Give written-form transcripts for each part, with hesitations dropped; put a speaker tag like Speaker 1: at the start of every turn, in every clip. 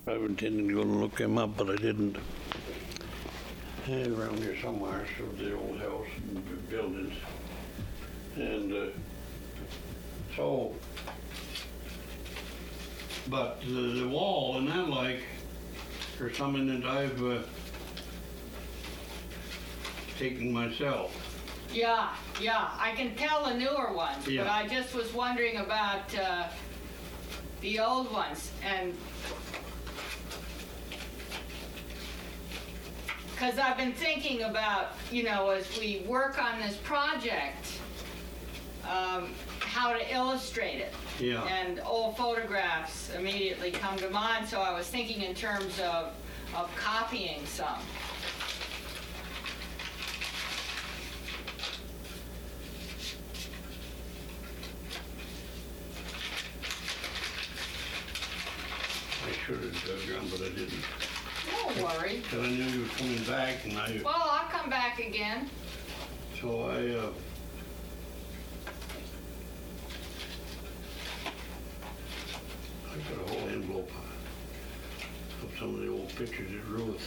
Speaker 1: I was intending to go and look him up, but I didn't. Around here somewhere, so the old house and the buildings. And but the wall and that, like, there's something that I've taken myself.
Speaker 2: Yeah, I can tell the newer ones,
Speaker 1: Yeah.
Speaker 2: but I just was wondering about the old ones, and because I've been thinking about, as we work on this project, how to illustrate it.
Speaker 1: Yeah.
Speaker 2: And old photographs immediately come to mind, so I was thinking in terms of copying some.
Speaker 1: I should have dug around, but I didn't.
Speaker 2: Don't worry.
Speaker 1: Because I knew you were coming back, and
Speaker 2: Well, I'll come back again.
Speaker 1: so I got a whole envelope of some of the old pictures that Ruth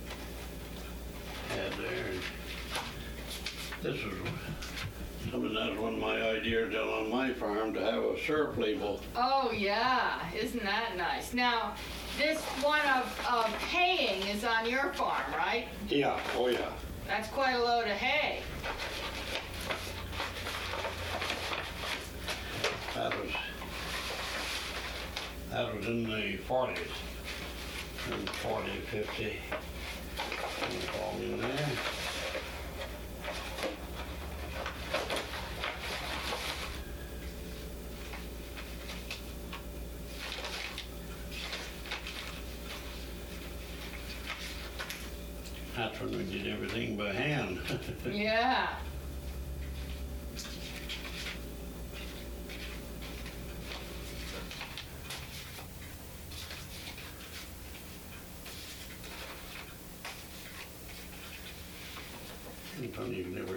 Speaker 1: had there. And this was something that was one of my ideas down on my farm, to have a syrup label.
Speaker 2: Oh, yeah. Isn't that nice? Now, this one of haying is on your farm, right?
Speaker 1: Yeah, oh yeah.
Speaker 2: That's quite a load of hay.
Speaker 1: That was in the 40s, in 40, 50, all in there. That's when we did everything by hand.
Speaker 2: Yeah.
Speaker 1: Sometimes you never,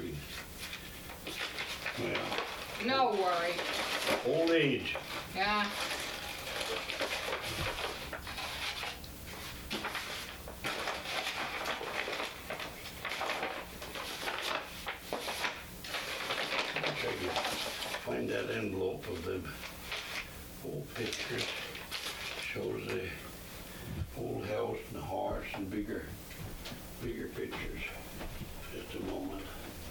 Speaker 1: well,
Speaker 2: No worry.
Speaker 1: old age.
Speaker 2: Yeah.
Speaker 1: Wish I could find that envelope of the old pictures. Shows the old house and the horse and bigger pictures at the moment.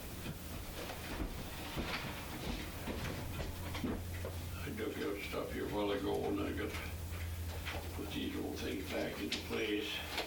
Speaker 1: I dug out stuff here a while ago, and I got to put these old things back into place.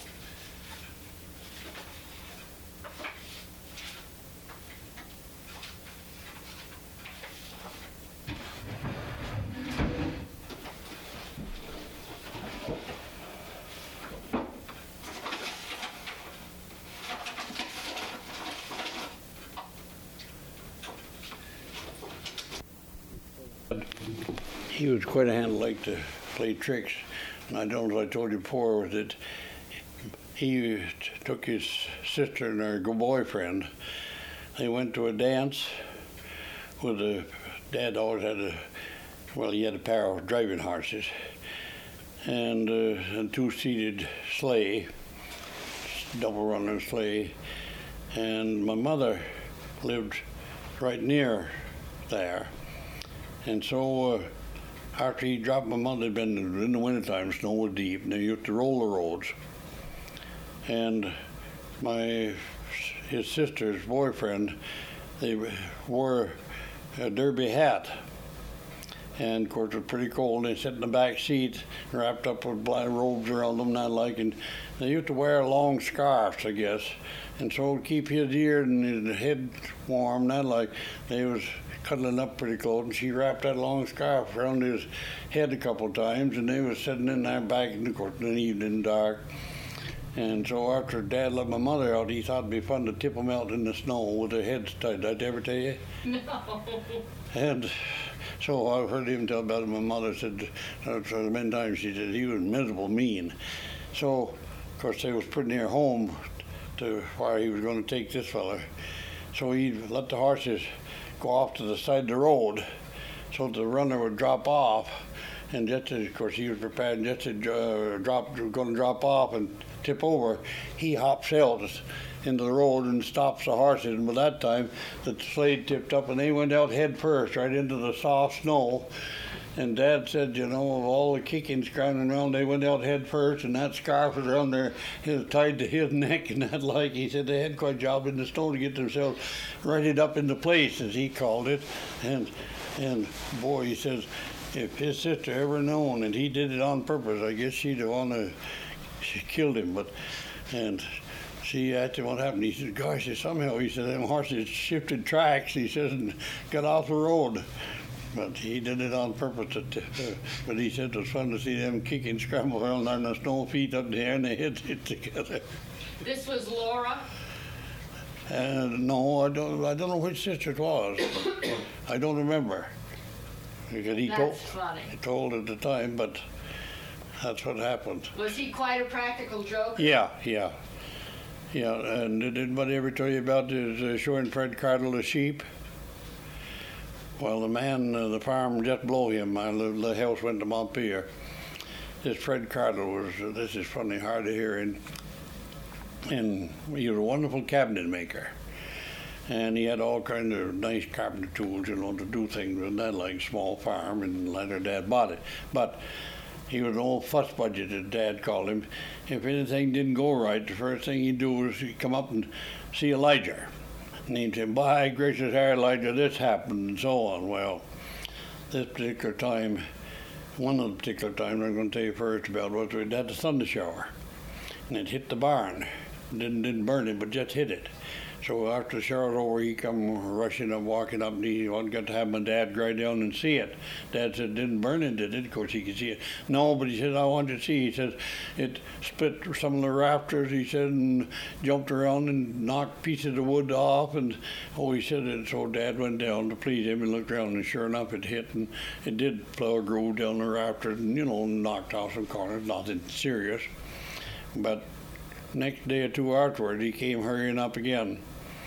Speaker 1: He was quite a hand like to play tricks, and I don't know if I told you before, was that he took his sister and her boyfriend. They went to a dance with dad always had he had a pair of driving horses and a two-seated sleigh, double runner sleigh, and my mother lived right near there. And so after he dropped my mother, had been in the wintertime, snow was deep, and they used to roll the roads. And his sister's boyfriend, they wore a derby hat. And of course it was pretty cold. They sat in the back seat, wrapped up with black robes around them, not like, and they used to wear long scarves, I guess. And so to keep his ear and his head warm, not like, they was cuddling up pretty close, and she wrapped that long scarf around his head a couple of times, and they was sitting in there back in the court in the evening dark. And so after Dad let my mother out, he thought it'd be fun to tip them out in the snow with their heads tied. Did I ever tell you?
Speaker 2: No.
Speaker 1: And so I heard him tell about it. My mother said, many times she said he was miserable mean. So, of course, they was pretty near home to where he was going to take this fella. So he let the horses go off to the side of the road so the runner would drop off, And just as, of course, he was preparing just to going to drop off and tip over, he hops out into the road and stops the horses. And by that time, the sled tipped up and they went out head first right into the soft snow. And Dad said, you know, of all the kicking, scrounging around, they went out head first, and that scarf was around there, tied to his neck, and that like. He said they had quite a job in the snow to get themselves righted up into place, as he called it. And boy, he says, if his sister ever known, and he did it on purpose, I guess she'd have she killed him. And she asked him what happened. He said, gosh, somehow, he said, them horses shifted tracks, he says, and got off the road. But he did it on purpose. But he said it was fun to see them kick and scramble around on the snow, feet up there, and they hit together.
Speaker 2: This was Laura?
Speaker 1: No, I don't know which sister it was. I don't remember. Because he told at the time, but that's what happened.
Speaker 2: Was he quite a practical joker?
Speaker 1: Yeah. And did anybody ever tell you about showing Fred Cardle the sheep? Well, the man, the farm just below him, the house went to Montpelier. This Fred Cardle was, this is funny, hard to hear, and he was a wonderful cabinet maker. And he had all kinds of nice carpenter tools, you know, to do things with that, like small farm, and later Dad bought it. But he was an old fuss budget, as Dad called him. If anything didn't go right, the first thing he'd do was he'd come up and see Elijah. And he'd say, by gracious, Elijah, this happened, and so on. Well, this particular time, one of the particular times I'm going to tell you first about was we had a thunder shower. And it hit the barn. Didn't burn it, but just hit it. So after the shower was over, he come rushing up, walking up, and he got to have my dad go down and see it. Dad said, didn't burn it, did it? Of course, he could see it. No, but he said, I want to see. He says, it split some of the rafters, he said, and jumped around and knocked pieces of wood off. And, he said, and so Dad went down to please him and looked around, and sure enough, it hit, and it did plow a groove down the rafters and, knocked off some corners, nothing serious. But next day or two afterward, he came hurrying up again.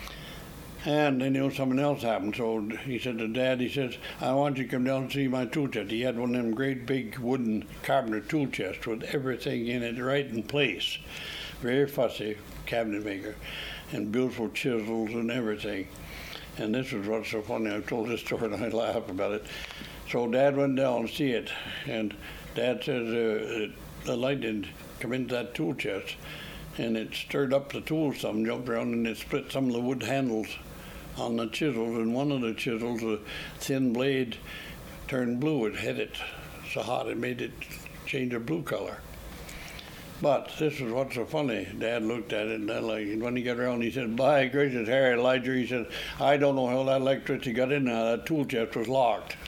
Speaker 1: And they knew something else happened, so he said to Dad, he says, I want you to come down and see my tool chest. He had one of them great big wooden carpenter tool chests with everything in it right in place. Very fussy cabinet maker, and beautiful chisels and everything. And this was what's so funny. I've told this story and I laugh about it. So Dad went down to see it, and Dad says the light had come into that tool chest, and it stirred up the tools some, jumped around, and it split some of the wood handles on the chisels, and one of the chisels, a thin blade, turned blue. It hit it so hot it made it change a blue color. But this is what's so funny. Dad looked at it, and when he got around, he said, by gracious, Harry Elijah, he said, I don't know how that electricity got in there. That tool chest was locked.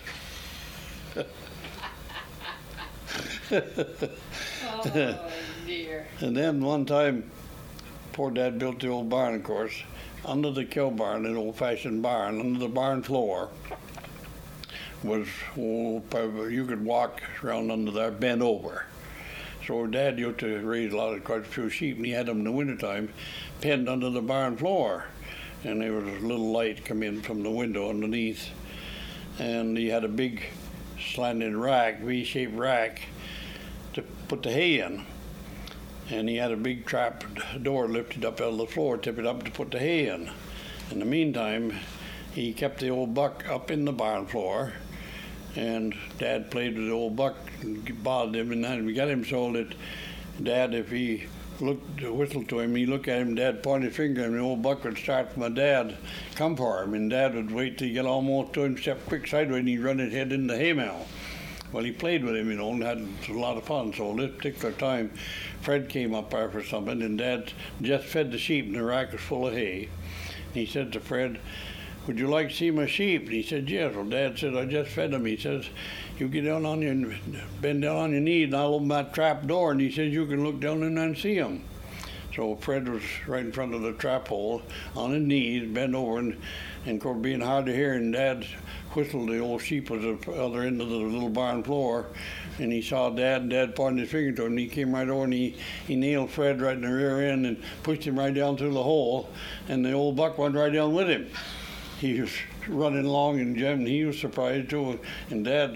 Speaker 2: Oh, dear.
Speaker 1: And then one time, poor Dad built the old barn, of course. Under the kill barn, an old-fashioned barn, under the barn floor was, you could walk around under there, bent over. So Dad used to raise quite a few sheep, and he had them in the wintertime penned under the barn floor. And there was a little light come in from the window underneath. And he had a big slanted rack, V-shaped rack, to put the hay in. And he had a big trap door lifted up out of the floor, tip it up to put the hay in. In the meantime, he kept the old buck up in the barn floor, and Dad played with the old buck and bothered him, and then we got him so that Dad, if he whistled to him, he'd look at him, Dad pointed his finger, and the old buck would start for my dad, come for him, and Dad would wait till he got almost to him, step quick sideways, and he'd run his head in the hay mow. Well, he played with him, and had a lot of fun. So this particular time, Fred came up there for something, and Dad just fed the sheep, and the rack was full of hay. And he said to Fred, would you like to see my sheep? And he said, yes. Well, Dad said, I just fed them. He says, you bend down on your knees, and I'll open that trap door. And he says, you can look down in there and see them. So Fred was right in front of the trap hole, on his knees, bent over, and of course, being hard to hear, and Dad whistled. The old sheep was at the other end of the little barn floor, and he saw Dad, and Dad pointed his finger to him, and he came right over, and he nailed Fred right in the rear end and pushed him right down through the hole, and the old buck went right down with him. He was running along, and he was surprised too, and Dad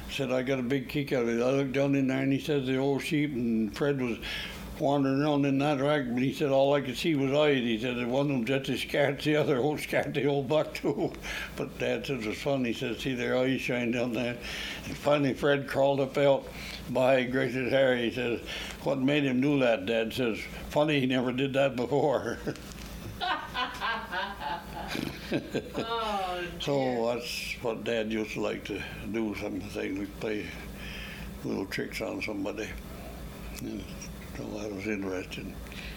Speaker 1: said I got a big kick out of it. I looked down in there and he says the old sheep and Fred was wandering around in that rack, but he said all I could see was eyes. He said one of them just as scared as the other, old scared the old buck too. But Dad said it was fun. He said see their eyes shine down there. And finally Fred crawled up out by gracious Harry. He says, what made him do that? Dad says, funny he never did that before.
Speaker 2: Oh,
Speaker 1: so that's what Dad used to like to do, something like play little tricks on somebody. And so that was interesting.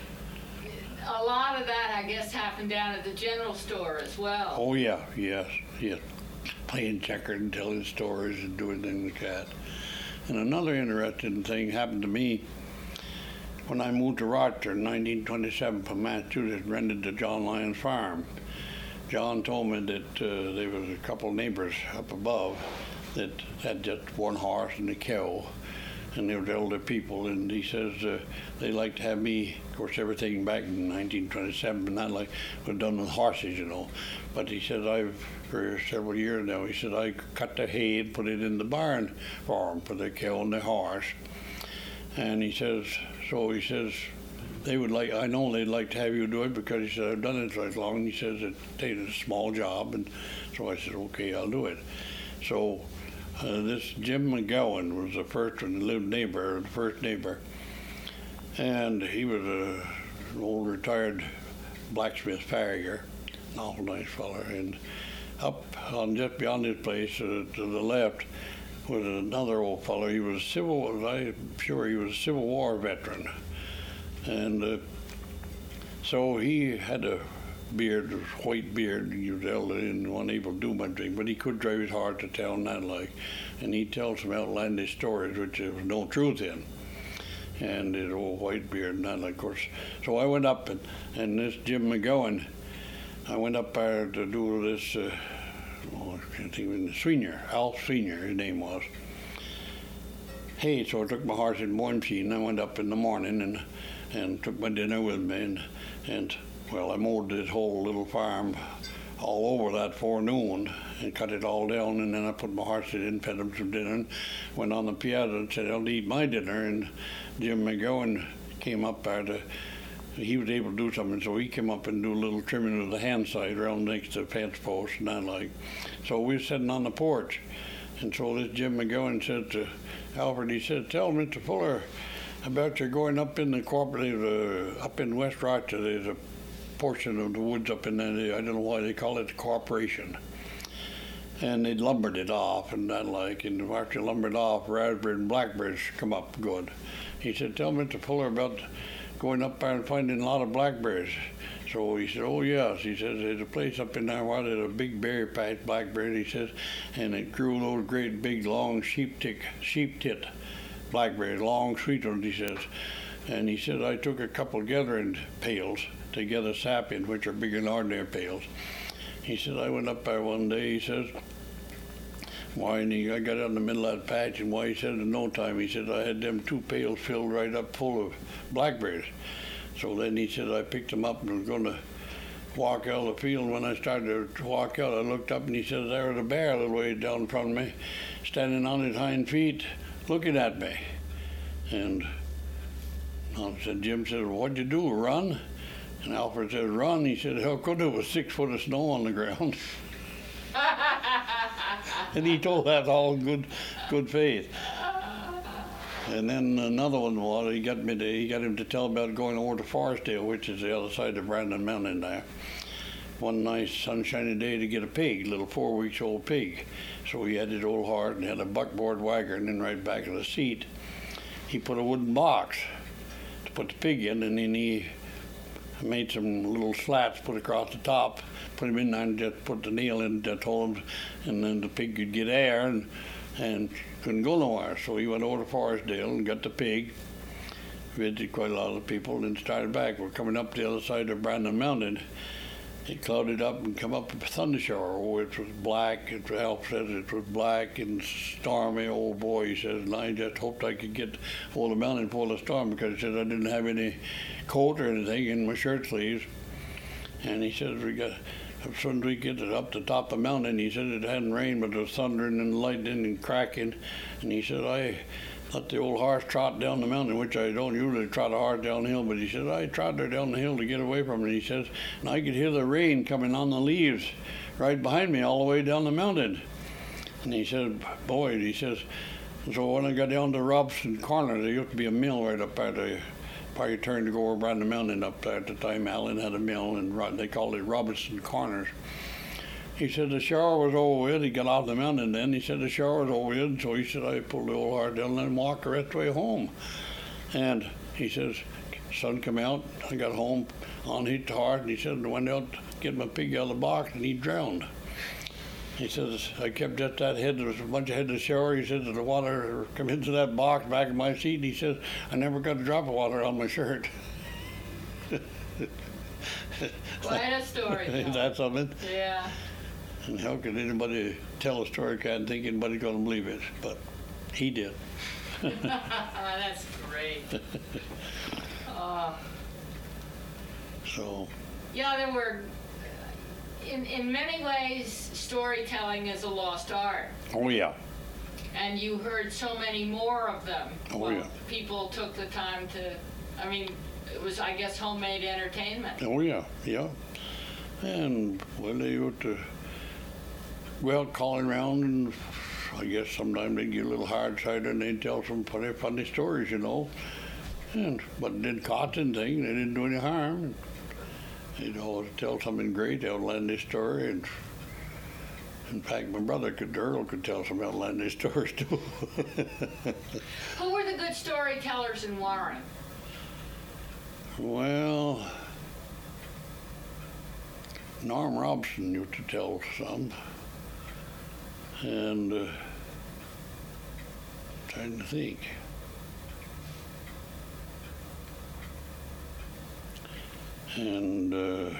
Speaker 2: a lot of that, I guess, happened down at the general store as well.
Speaker 1: Oh yeah, yes. Playing checkers and telling stories and doing things like that. And another interesting thing happened to me when I moved to Rochester in 1927 from Massachusetts, rented the John Lyons farm. John told me that there was a couple neighbors up above that had just one horse and a cow, and they were elder people, and he says they like to have me, of course everything back in 1927, but not like was done with horses, you know. But he said for several years now, he said I cut the hay and put it in the barn for them, for the cow and the horse. And he says, they would like, I know they'd like to have you do it because he said, I've done it so long. And he says it takes a small job. And so I said, okay, I'll do it. So this Jim McGowan was the first one, the first neighbor. And he was an old retired blacksmith farrier, an awful nice feller. And up on just beyond his place to the left was another old fellow. I'm sure he was a Civil War veteran. And so he had a beard, a white beard, he was elderly and wasn't able to do much, but he could drive his horse to town, that like. And he'd tell some outlandish stories, which there was no truth in. And his old white beard and that, like, of course. So I went up, and this Jim McGowan, I went up there to do this, I can't think of it, Senior, Alf Senior, his name was. Hey, so I took my horse in mowing machine, and I went up in the morning and took my dinner with me, and well, I mowed this whole little farm all over that forenoon and cut it all down, and then I put my horses in, fed them some dinner, and went on the piazza and said, I'll eat my dinner, and Jim McGowan came up there he was able to do something, so he came up and do a little trimming of the hand side around next to the fence post and that like. So we were sitting on the porch, and so this Jim McGowan said to Alfred, he said, tell Mr. Fuller about you going up in the cooperative, up in West Rochester. There's a portion of the woods up in there, I don't know why they call it the corporation. And they'd lumbered it off and that like, and after you lumbered off, raspberries and blackberries come up good. He said, tell Mr. Fuller about going up there and finding a lot of blackberries. So he said, oh yes, he says, there's a place up in there where there's a big berry patch, blackberries, he says, and it grew those great big long sheep tit blackberries, long sweet ones, he says. And he said, I took a couple gathering pails to gather sap in, which are bigger than ordinary pails. He said, I went up there one day, he says, I got out in the middle of that patch, and he said in no time, he said, I had them 2 pails filled right up full of blackberries. So then he said, I picked them up and was going to walk out of the field. When I started to walk out, I looked up and he said, there was a bear a little way down in front of me, standing on his hind feet, looking at me. And I said, Jim said, what'd you do, run? And Alfred said, run? He said, how could it? It was 6 foot of snow on the ground. And he told that all in good faith. And then another one was, he got him to tell about going over to Forestdale, which is the other side of Brandon Mountain there. One nice sunshiny day to get a pig, little 4 weeks old pig. So he had his old horse and had a buckboard wagon, and right back of the seat, he put a wooden box to put the pig in, and then he made some little slats put across the top, put him in there and just put the nail in, just hold him, and then the pig could get air and couldn't go nowhere. So he went over to Forestdale and got the pig, visited quite a lot of people, and then started back. We're coming up the other side of Brandon Mountain. It clouded up and come up with a thunder shower. Oh, it was black. Alf says it was black and stormy. Oh boy, he says, and I just hoped I could get hold of the mountain before the storm, because he said I didn't have any coat or anything in my shirt sleeves. And he says, we got as soon as we get it up the top of the mountain, he said it hadn't rained, but there was thundering and lightning and cracking. And he said, I let the old horse trot down the mountain, which I don't usually trot a horse downhill, but he said, I trotted her down the hill to get away from it. He says, and I could hear the rain coming on the leaves right behind me all the way down the mountain. And he said, boy, he says, so when I got down to Robson Corner, there used to be a mill right up there. Probably turned to go over around the mountain up there at the time. Allen had a mill, and they called it Robinson Corners. He said the shower was over with. He got off the mountain then. He said the shower was over with, so he said I pulled the old horse down and let him walk the rest of the way home. And he says, sun come out, I got home, unhitched the horse, and he said I went out to get my pig out of the box, and he drowned. He says, I kept just that head, there was a bunch of head in the shower. He says, the water come into that box back of my seat. And he says, I never got a drop of water on my shirt.
Speaker 2: Quite a story.
Speaker 1: Isn't that something?
Speaker 2: Yeah.
Speaker 1: And how could anybody tell a story? Can't think anybody's going to believe it, but he did.
Speaker 2: That's great.
Speaker 1: So.
Speaker 2: Yeah, there were. In many ways, storytelling is a lost art.
Speaker 1: Oh yeah.
Speaker 2: And you heard so many more of them.
Speaker 1: Oh
Speaker 2: well,
Speaker 1: yeah.
Speaker 2: People took the time to. I mean, it was, I guess, homemade entertainment.
Speaker 1: Oh yeah, yeah. And well, they used to go out calling around, and I guess sometimes they'd get a little hard-sided and they'd tell some funny stories, you know. But it didn't cost anything. They didn't do any harm. They'd always tell something great, outlandish story. And in fact, my brother Earl could tell some outlandish stories too.
Speaker 2: Who were the good storytellers in Warren?
Speaker 1: Well, Norm Robson used to tell some. And trying to think. And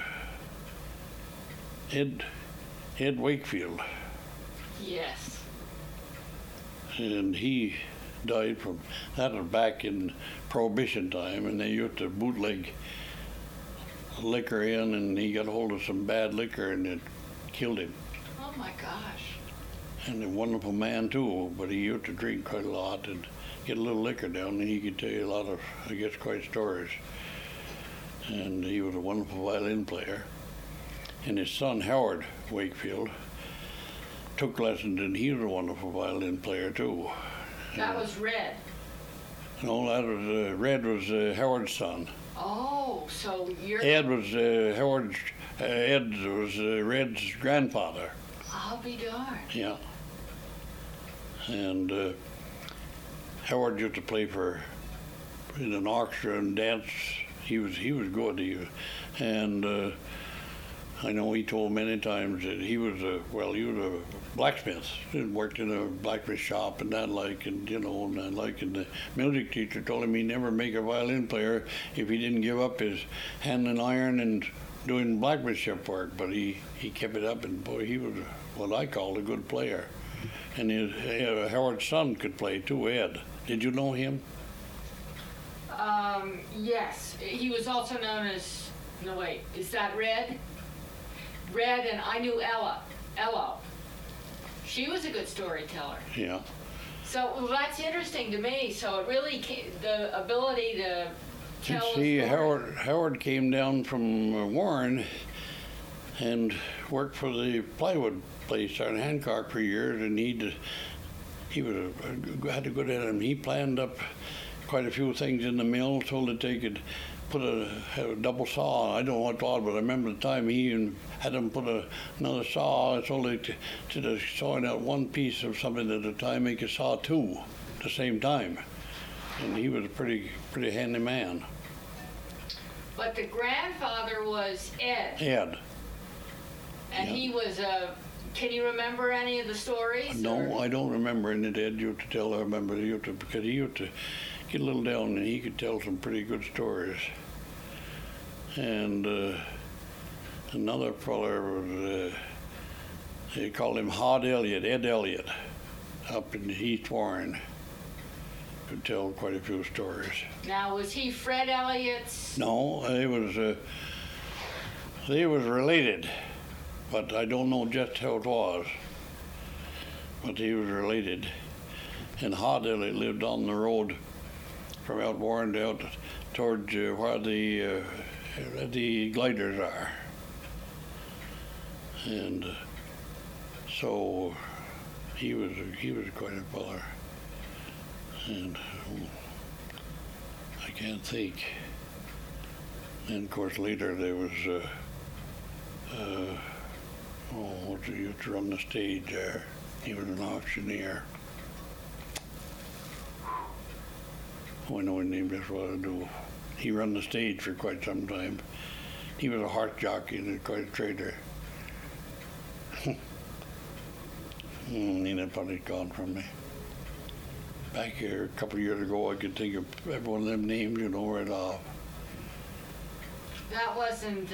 Speaker 1: Ed Wakefield.
Speaker 2: Yes.
Speaker 1: And he died from, that was back in Prohibition time, and they used to bootleg liquor in, and he got hold of some bad liquor and it killed him.
Speaker 2: Oh my gosh.
Speaker 1: And a wonderful man too, but he used to drink quite a lot and get a little liquor down, and he could tell you a lot of, I guess, quite stories. And he was a wonderful violin player. And his son, Howard Wakefield, took lessons, and he was a wonderful violin player too.
Speaker 2: That was Red.
Speaker 1: No, that was, Red was Howard's son.
Speaker 2: Oh, so you're...
Speaker 1: Ed was Ed was Red's grandfather.
Speaker 2: I'll be darned.
Speaker 1: Yeah. And Howard used to play in an orchestra and dance. He was good. And I know he told many times that he was a blacksmith. He worked in a blacksmith shop and that and the music teacher told him he'd never make a violin player if he didn't give up his handling iron and doing blacksmithship work. But he kept it up, and boy, he was what I called a good player. And Howard's son could play too, Ed. Did you know him?
Speaker 2: Yes. He was also known as, no wait, is that Red? Red, and I knew Ella. She was a good storyteller.
Speaker 1: Yeah.
Speaker 2: So that's interesting to me. So it really the ability to tell.
Speaker 1: See, Howard came down from Warren and worked for the plywood place on Hancock for years, and he had a good head on him. He planned up quite a few things in the mill so that they could have a double saw. I don't know what it was, but I remember the time he had them put another saw so that instead of sawing out one piece of something at a time, they could saw two at the same time. And he was a pretty handy man.
Speaker 2: But the grandfather was Ed.
Speaker 1: Ed.
Speaker 2: And
Speaker 1: yeah.
Speaker 2: He was can you remember any of the stories?
Speaker 1: No,
Speaker 2: or?
Speaker 1: I don't remember any that Ed used to tell. I remember because he used to get a little down, and he could tell some pretty good stories. And another feller was, they called him Hod Elliott, Ed Elliott, up in East Warren. Could tell quite a few stories.
Speaker 2: Now, was he Fred Elliott's?
Speaker 1: No, they was related. but I don't know just how it was. But he was related. And Hawdilly lived on the road from out Warrendale towards where the gliders are. And so he was quite a feller. And I can't think. And of course later there was what he used to run the stage there. He was an auctioneer. Oh, I know his name, that's what I do. He ran the stage for quite some time. He was a horse jockey and quite a trader. Nina probably gone from me. Back here a couple of years ago, I could think of every one of them names, right off.
Speaker 2: That wasn't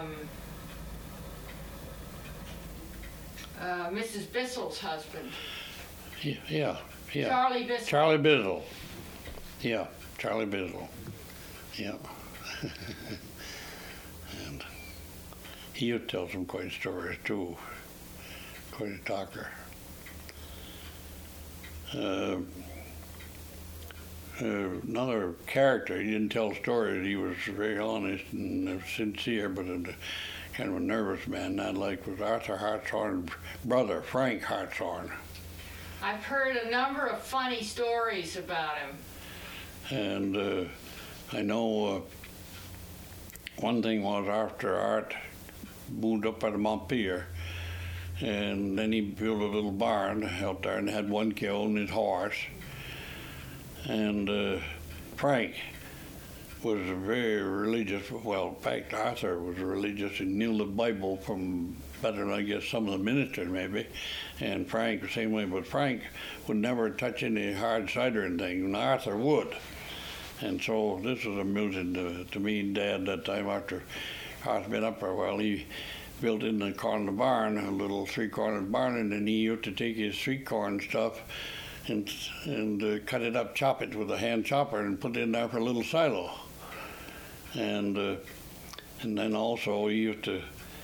Speaker 2: Mrs. Bissell's husband.
Speaker 1: Yeah.
Speaker 2: Charlie Bissell.
Speaker 1: Charlie Bissell. Yeah, Charlie Bissell. Yeah. And he would tell some quite stories too. Quite a talker. Another character, he didn't tell stories, he was very honest and sincere, but kind of a nervous man, not like was Arthur Hartshorn's brother, Frank Hartshorn.
Speaker 2: I've heard a number of funny stories about him.
Speaker 1: And I know one thing was after Art moved up out of Montpelier, and then he built a little barn out there and had one cow and his horse. And Frank was very religious. Well, in fact, Arthur was religious and knew the Bible from better than I guess some of the ministers maybe. And Frank the same way, but Frank would never touch any hard cider and things, and Arthur would. And so this was amusing to me and Dad that time after Arthur been up for a while. He built in the corner of the barn, a little three-cornered barn, and then he used to take his sweet corn stuff and cut it up, chop it with a hand chopper, and put it in there for a little silo. And then also he used to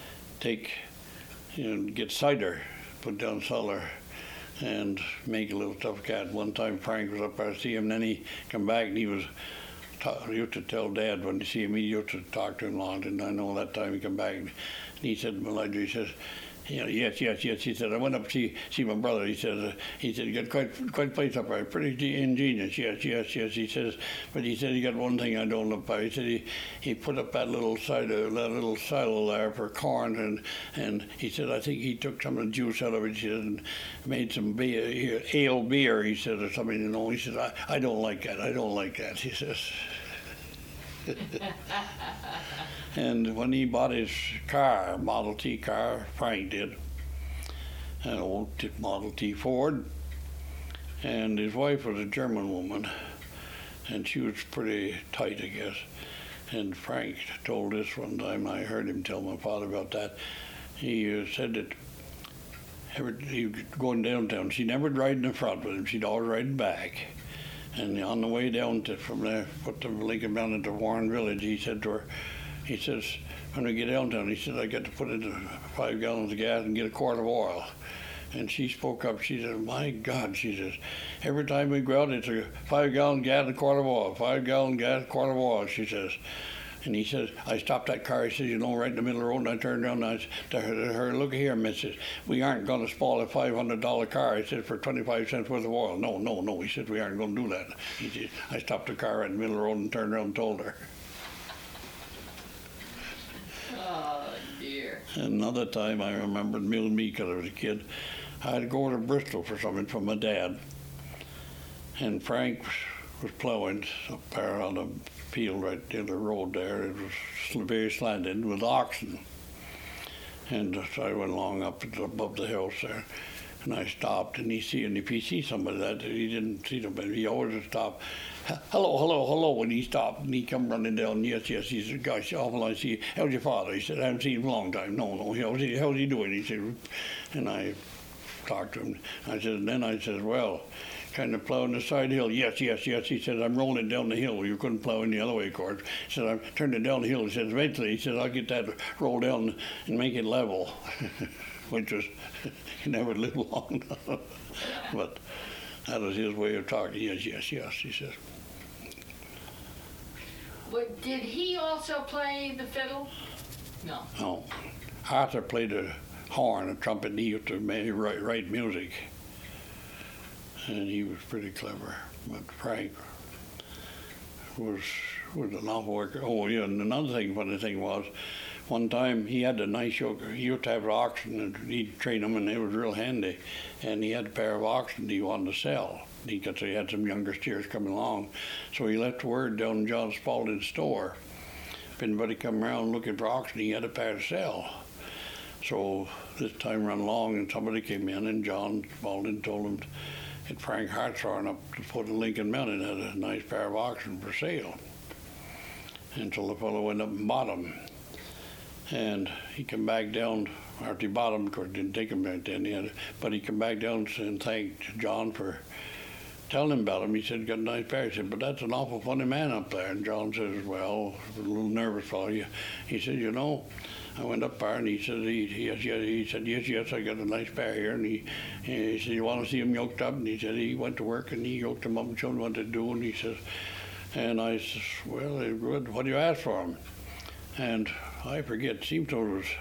Speaker 1: get cider, put down cellar, and make a little tough cat. One time Frank was up there to see him, and then he come back and he used to tell Dad when he see him, he used to talk to him long, and I know that time he come back and he said, Elijah, he says, yes. He said, I went up to see my brother. He said, you got quite a place up there, pretty ingenious. Yes. He says, but he said, he got one thing I don't look by. He said, he put up that little silo there for corn, and he said, I think he took some of the juice out of it, he said, and made some ale beer, he said, or something, He said, I don't like that, he says. And when he bought his car, Model T car, Frank did, an old Model T Ford, and his wife was a German woman, and she was pretty tight, I guess. And Frank told this one time, I heard him tell my father about that. He said that he was going downtown. She never ride in the front with him, she'd always ride in back. And on the way down from there, put the Lincoln down into Warren Village, he said to her, he says, when we get downtown, he said, I got to put in 5 gallons of gas and get a quart of oil. And she spoke up, she said, my God, she says, every time we go out, it's a 5-gallon gas and a quart of oil, 5-gallon gas, quart of oil, she says. And he says, I stopped that car, he says, right in the middle of the road, and I turned around and I said to her, look here, missus, we aren't going to spoil a $500 car, he said, for 25 cents worth of oil. No, he said, we aren't going to do that. He said, I stopped the car right in the middle of the road and turned around and told her.
Speaker 2: Oh, dear.
Speaker 1: Another time I remembered me because I was a kid, I had to go to Bristol for something from my dad. And Frank was plowing up there on the field right near the road there. It was very slanted with oxen. And so I went along up above the hills there. And I stopped, and if he sees somebody that he didn't see them, but he always would stop. Hello, and he stopped, and he come running down. Yes, he said, gosh, awful, I see. How's your father? He said, I haven't seen him in a long time. No, how's he doing? He said, and I talked to him. And then I said, well, kind of plowing the side hill. Yes, yes, yes. He said, I'm rolling down the hill. You couldn't plow in the other way, of course. He said, I'm turning down the hill. He said, eventually, he said, I'll get that roll down and make it level, which was, he never lived long enough. But that was his way of talking. Yes, yes, yes, he said.
Speaker 2: But did he also play the fiddle? No.
Speaker 1: No. Arthur played a horn, a trumpet, and he used to write music. And he was pretty clever. But Frank was an awful worker. Oh, yeah, and another funny thing was, one time he had a nice yoke. He used to have an oxen, and he'd train them, and they was real handy. And he had a pair of oxen he wanted to sell. Because he had some younger steers coming along. So he left word down in John Spaulding's store. If anybody come around looking for oxen, he had a pair to sell. So this time run along, and somebody came in, and John Spaulding told him that Frank Hartshorn up to Foot of Lincoln Mountain had a nice pair of oxen for sale. And so the fellow went up and bought them. And he came back down, after he bought them, of course, didn't take them back then, but he came back down and thanked John for telling him about him. He said, got a nice pair. He said, but that's an awful funny man up there. And John says, well, a little nervous fellow. He said, you know, I went up there, and he said, yes, I got a nice pair here. And he said, you want to see him yoked up? And he said, he went to work, and he yoked him up and showed him what to do. And he says, and I says, well, good. What do you ask for him? And I forget, it seemed to it was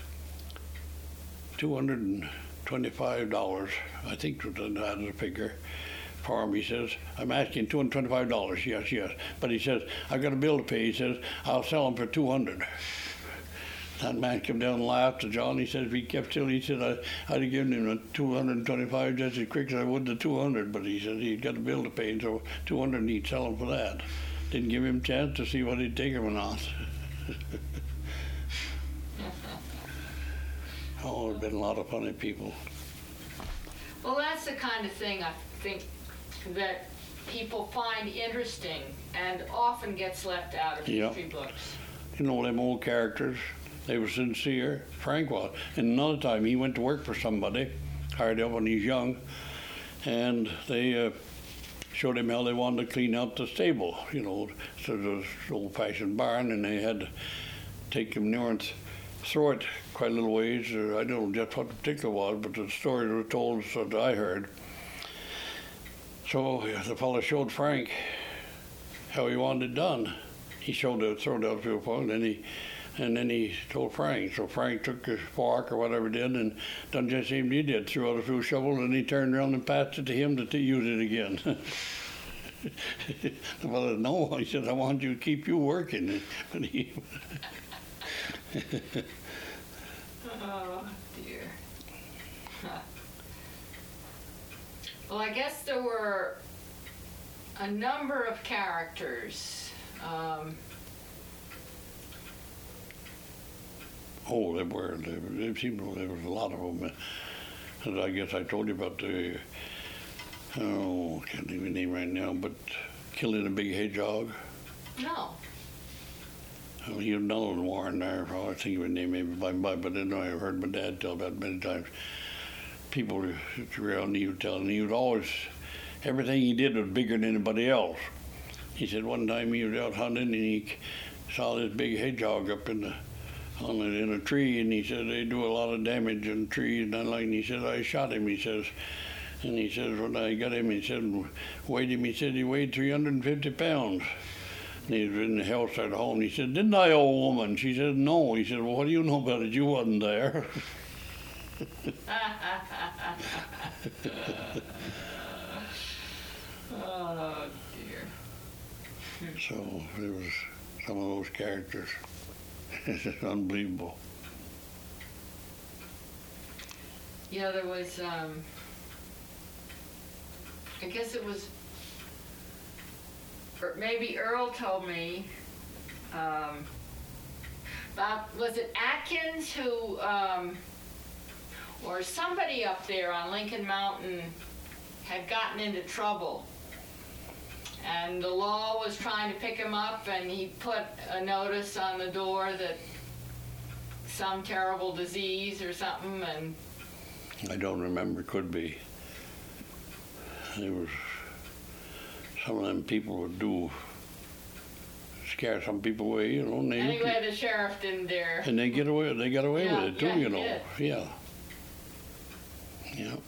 Speaker 1: $225, I think that was the figure. For him, he says, I'm asking $225. Yes, yes. But he says, I've got a bill to pay. He says, I'll sell them for $200. That man came down and laughed to John. He said, if he kept still, he said, I'd have given him a $225 just as quick as I would the $200. But he said he'd got a bill to pay, and so $200, and he'd sell them for that. Didn't give him a chance to see what he'd take him or not. Oh, there's been a lot of funny people.
Speaker 2: Well, that's the kind of thing I think that people find interesting and often gets left out of history books.
Speaker 1: You know, them old characters, they were sincere. Frank was. And another time he went to work for somebody, hired up when he was young, and they showed him how they wanted to clean out the stable, you know, so this old-fashioned barn, and they had to take him near and throw it quite a little ways. I don't know just what the particular was, but the story was told so that I heard. So the fellow showed Frank how he wanted it done. He showed it, thrown it out to a point, and then he told Frank. So Frank took his fork or whatever he did and done just the same he did, threw out a few shovels, and he turned around and passed it to him to use it again. The fellow said, no, he said, I want you to keep you working. But he
Speaker 2: oh, dear. Huh. Well, I guess there were a number of characters.
Speaker 1: Oh, there were. There seemed there was a lot of them. And I guess I told you about the, oh, I can't think of the name right now, but killing a big hedgehog.
Speaker 2: No.
Speaker 1: Oh, you know the Warren there. I think of his name maybe by and by, but I know I've heard my dad tell about it many times. People around, he would tell, and he would always, everything he did was bigger than anybody else. He said one time he was out hunting, and he saw this big hedgehog up in a tree, and he said they do a lot of damage in trees, and he said I shot him. He says, and he says when I got him, he said weighed him. He said he weighed 350 pounds. And he was in the house at home. He said, didn't I, old woman? She said, no. He said, well, what do you know about it? You wasn't there.
Speaker 2: Oh, dear.
Speaker 1: So there was some of those characters. It's just unbelievable.
Speaker 2: Yeah, there was, I guess it was, maybe Earl told me, about, was it Atkins who, or somebody up there on Lincoln Mountain had gotten into trouble, and the law was trying to pick him up, and he put a notice on the door that some terrible disease or something, and
Speaker 1: I don't remember. Could be. There was some of them people would scare some people away, you know. And
Speaker 2: Anyway, the sheriff didn't dare.
Speaker 1: And they got away with it too,
Speaker 2: yeah,
Speaker 1: you know.
Speaker 2: Did.
Speaker 1: Yeah. Yeah.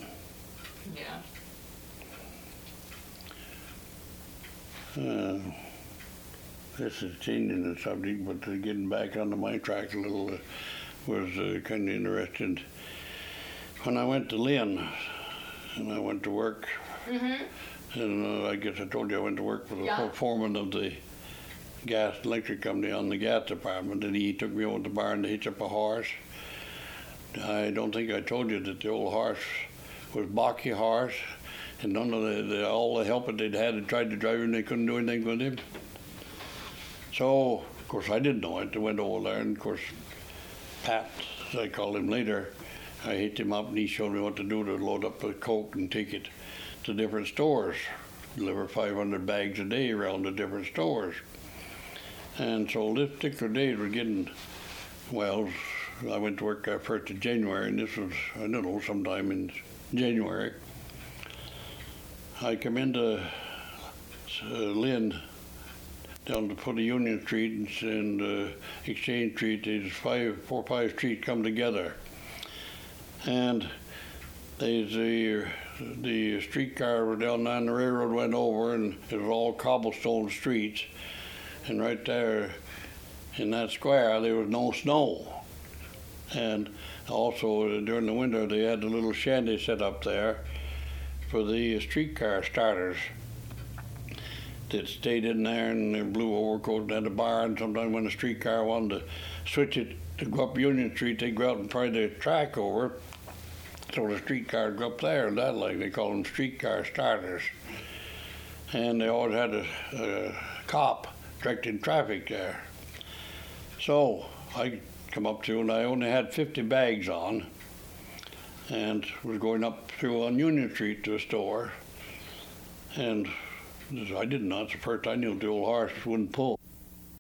Speaker 2: Yeah.
Speaker 1: This is changing the subject, but getting back onto my track a little was kind of interesting. When I went to Lynn, and I went to work, and I guess I told you I went to work for the foreman of the gas and electric company on the gas department, and he took me over to the barn to hitch up a horse. I don't think I told you that the old horse was Baki horse, and none of all the help that they'd had tried to drive him, they couldn't do anything with him. So, of course, I didn't know it. I went over there, and of course, Pat, as I called him later, I hit him up, and he showed me what to do to load up the coke and take it to different stores, deliver 500 bags a day around to different stores. And so this particular day we're getting, well, I went to work 1st of January, and this was, I don't know, sometime in January. I come into Lynn, down to foot of Union Street and Exchange Street. These 4 or 5 streets come together, and there's the streetcar down there, and the railroad went over, and it was all cobblestone streets. And right there in that square, there was no snow. And also during the winter, they had a little shanty set up there for the streetcar starters that stayed in there in their blue overcoat and had a bar. And sometimes when the streetcar wanted to switch it to go up Union Street, they'd go out and pry the track over, so the streetcar would go up there. And that, like, they call them streetcar starters. And they always had a cop directing traffic there. So I come up to, and I only had 50 bags on, and was going up through on Union Street to a store, and I didn't know, it's the first I knew the old horse wouldn't pull.